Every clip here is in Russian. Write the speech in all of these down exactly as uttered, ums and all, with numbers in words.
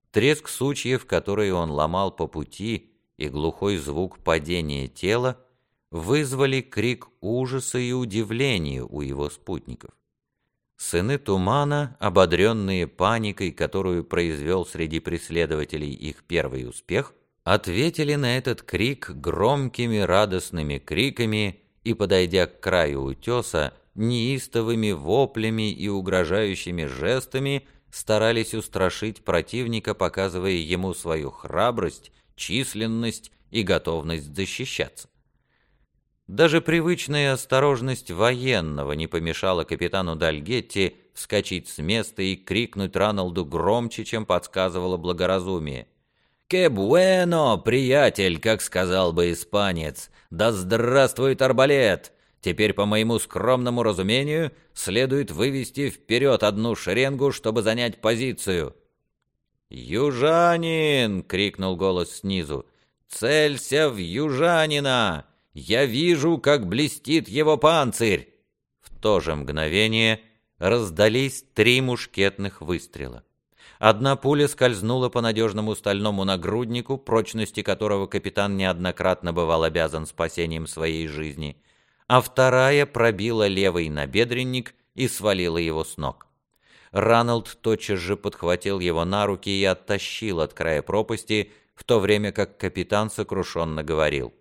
треск сучьев, которые он ломал по пути, и глухой звук падения тела вызвали крик ужаса и удивления у его спутников. Сыны Тумана, ободренные паникой, которую произвел среди преследователей их первый успех, ответили на этот крик громкими радостными криками и, подойдя к краю утеса, неистовыми воплями и угрожающими жестами старались устрашить противника, показывая ему свою храбрость, численность и готовность защищаться. Даже привычная осторожность военного не помешала капитану Дальгетти вскочить с места и крикнуть Раналду громче, чем подсказывало благоразумие. «Ке буэно, приятель, как сказал бы испанец! Да здравствует арбалет! Теперь, по моему скромному разумению, следует вывести вперед одну шеренгу, чтобы занять позицию». «Южанин!» — крикнул голос снизу. «Целься в южанина! Я вижу, как блестит его панцирь!» В то же мгновение раздались три мушкетных выстрела. Одна пуля скользнула по надежному стальному нагруднику, прочности которого капитан неоднократно бывал обязан спасением своей жизни, а вторая пробила левый набедренник и свалила его с ног. Раналд тотчас же подхватил его на руки и оттащил от края пропасти, в то время как капитан сокрушенно говорил: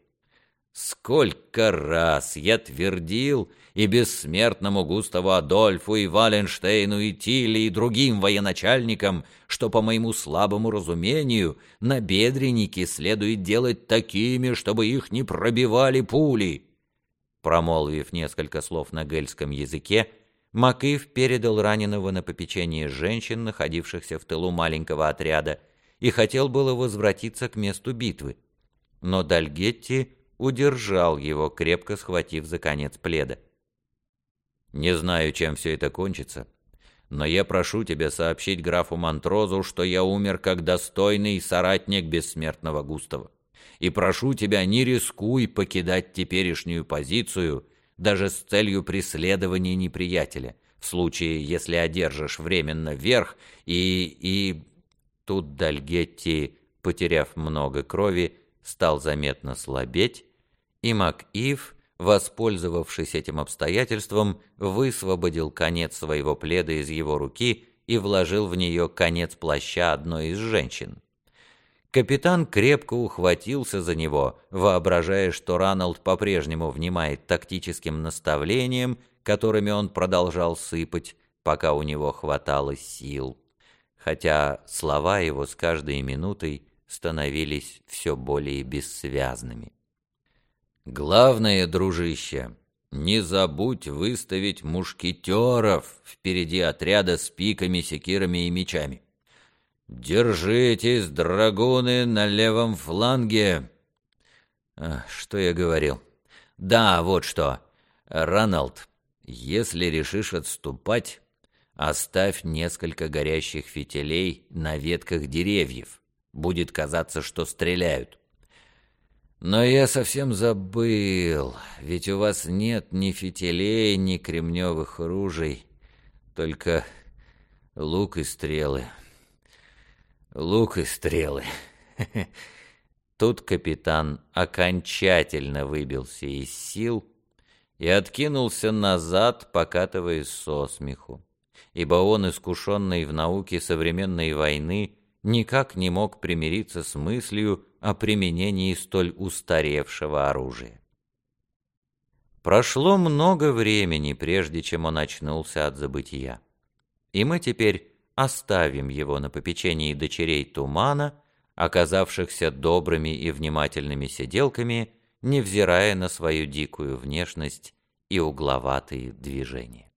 «Сколько раз я твердил и бессмертному Густаву Адольфу, и Валенштейну, и Тилли, и другим военачальникам, что, по моему слабому разумению, набедренники следует делать такими, чтобы их не пробивали пули». Промолвив несколько слов на гельском языке, Макиф передал раненого на попечение женщин, находившихся в тылу маленького отряда, и хотел было возвратиться к месту битвы. Но Дальгетти удержал его, крепко схватив за конец пледа. «Не знаю, чем все это кончится, но я прошу тебя сообщить графу Монтрозу, что я умер как достойный соратник бессмертного Густава. И прошу тебя, не рискуй покидать теперешнюю позицию, даже с целью преследования неприятеля, в случае, если одержишь временно верх, и... и...» Тут Дальгетти, потеряв много крови, стал заметно слабеть, и Макиф, воспользовавшись этим обстоятельством, высвободил конец своего пледа из его руки и вложил в нее конец плаща одной из женщин. Капитан крепко ухватился за него, воображая, что Раналд по-прежнему внимает тактическим наставлениям, которыми он продолжал сыпать, пока у него хватало сил, хотя слова его с каждой минутой становились все более бессвязными. «Главное, дружище, не забудь выставить мушкетеров впереди отряда с пиками, секирами и мечами. Держитесь, драгуны, на левом фланге!» а, Что я говорил? Да, вот что. Раналд, если решишь отступать, оставь несколько горящих фитилей на ветках деревьев. Будет казаться, что стреляют. Но я совсем забыл, ведь у вас нет ни фитилей, ни кремневых ружей, только лук и стрелы. Лук и стрелы. Тут капитан окончательно выбился из сил и откинулся назад, покатываясь со смеху, ибо он, искушенный в науке современной войны, никак не мог примириться с мыслью о применении столь устаревшего оружия. Прошло много времени, прежде чем он очнулся от забытия, и мы теперь оставим его на попечении дочерей Тумана, оказавшихся добрыми и внимательными сиделками, невзирая на свою дикую внешность и угловатые движения.